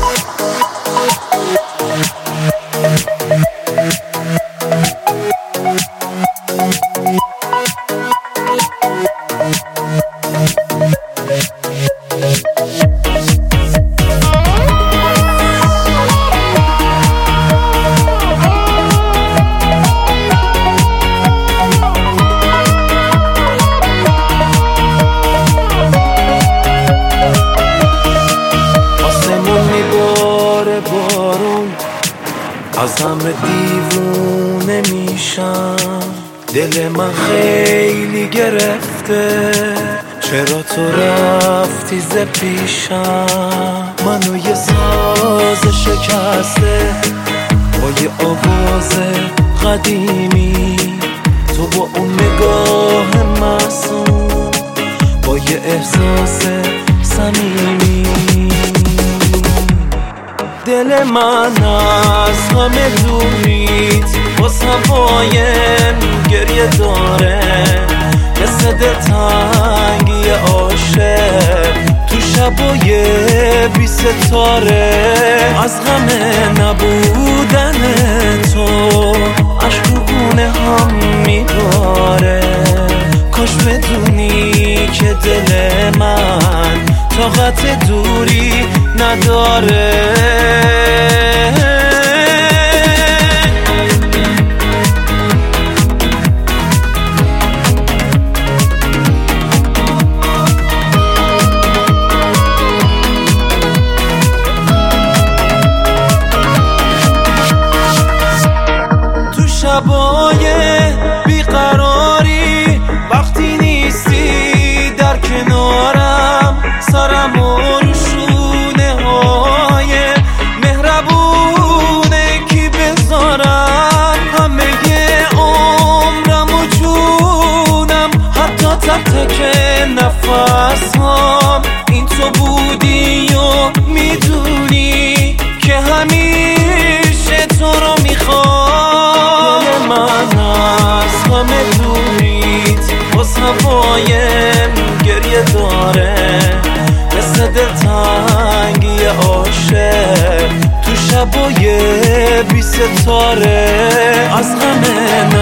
از همه دیوونه میشم، دل من خیلی گرفته، چرا تو رفتی ز پیشم؟ منو یه ساز شکسته با یه آواز قدیمی، تو با اون نگاه معصوم، با یه احساس صمیمی. دل من از همه دوریت باز هوایم گریه داره، مثل دلتنگی عاشق تو شبای بی ستاره. از غم نبودن تو عشق رو گونه هم میباره، کاش بدونی که دل من طاقت دوری نداره. تو شبای بیقراری وقتی نیستی در کنارم، سرم و روشونه های مهربونه کی بذارم، همه عمرم و جونم، حتی تک تک نفس هم این تو بودی و میدونی که همیشه تو رو میخوام. دل من از همه دوریت باز هوایم گریه داره، مثل دلتنگی عاشق تو شبای بی ستاره. از غم